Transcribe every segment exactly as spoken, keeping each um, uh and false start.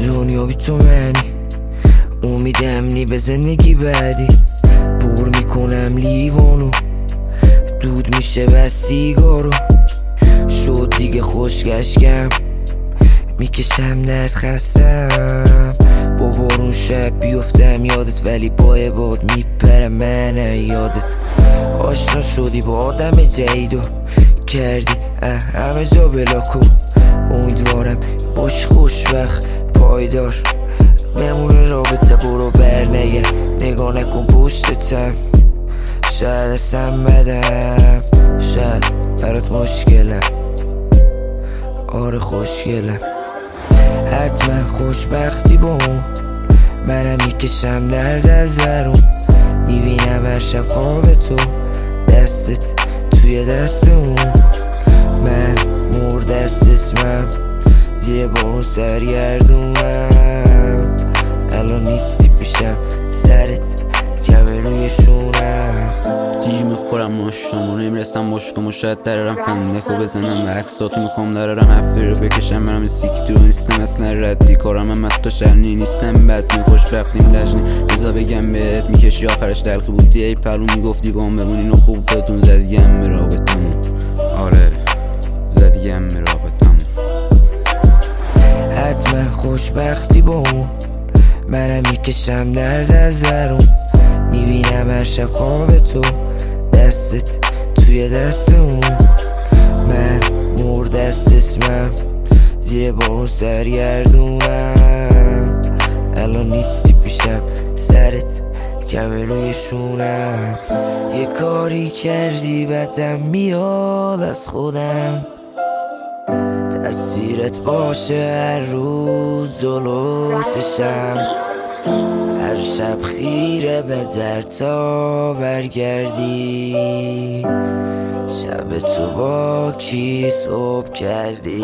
دنیا بی تو منی، امیدم نی به زندگی بعدی. پر میکنم لیوانو، دود میشه و سیگارو. شد دیگه خوشگشگم، میکشم درد خستم. با بارون شب بیفتم یادت، ولی با باد میپرم من یادت. آشنا شدی با آدم جدید و کردی همه جا بلاکو. امیدوارم باش خوشبخت پایدار بمونه رابطه، برو بر نگه نگاه نکن پشتتم. شاید اصلا بدم، شاید برات مشکلم، آره خوشگلم. حتما خوشبختی با اون، منم میکشم درد از درون. میبینم هر شب خواب تو، دستت توی دست اون. من مرد است اسمم، زیر بارون سرگردونم. الان نیستی پیشم، سرت کمه روی شونم. گیر میخورم ماشتامو نمیرسم باشکامو، شاید درارم فندکو بزنم و عکساتو میخوام درارم حفی رو بکشم. برم سیکتی رو نیستم اصلا ردی کارم، هم تو شرنی نیستم بد می خوشبختیم لجنی. بزا بگم بهت میکشی آخرش دلخی بودی ای پرو میگفتی گام بمونی اینو خوب بهتون زدیم رابطمون. آره زدیم رابطمون. حتما خوشبختی با اون، منم میکشم درد از درون. میبینم هر شب خواب تو، دستت توی دست اون. من مرد است اسمم، زیر بارون سرگردونم. الان نیستی پیشم، سرت کمه روی شونم. یه کاری کردی بدم میاد از خودم، تصویرت باشه هر روز جلوتشم. هر شب خیره به در تا برگردی، شب تو با کی صبح کردی.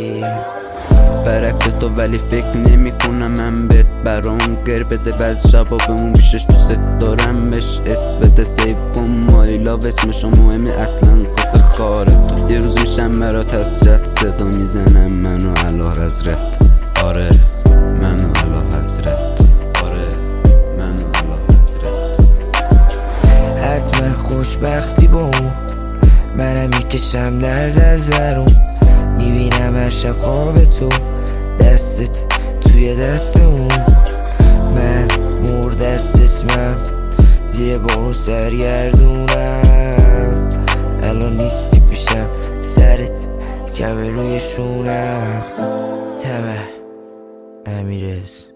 برعکس تو ولی فکر نمی کنم من بهت، برام گر بده بعض شبا بمون پیشش. دوست دارم بهش اس بده سیف کن مایلا و اسمشو مهمی اصلا کس خاره تو. یه روز میشم برات حسرت، صدا میزنم منو علا حضرت. آره منو علا حضرت، آره منو علا حضرت. حتما خوشبختی با اون، منم میکشم درد از درون. میبینم هر شب خواب تو، دستت توی دست اون. من مرد است اسمم، زیر بارون سرگردونم. الان نیستی پیشم، سرت کمه روی شونم. تمه امیرز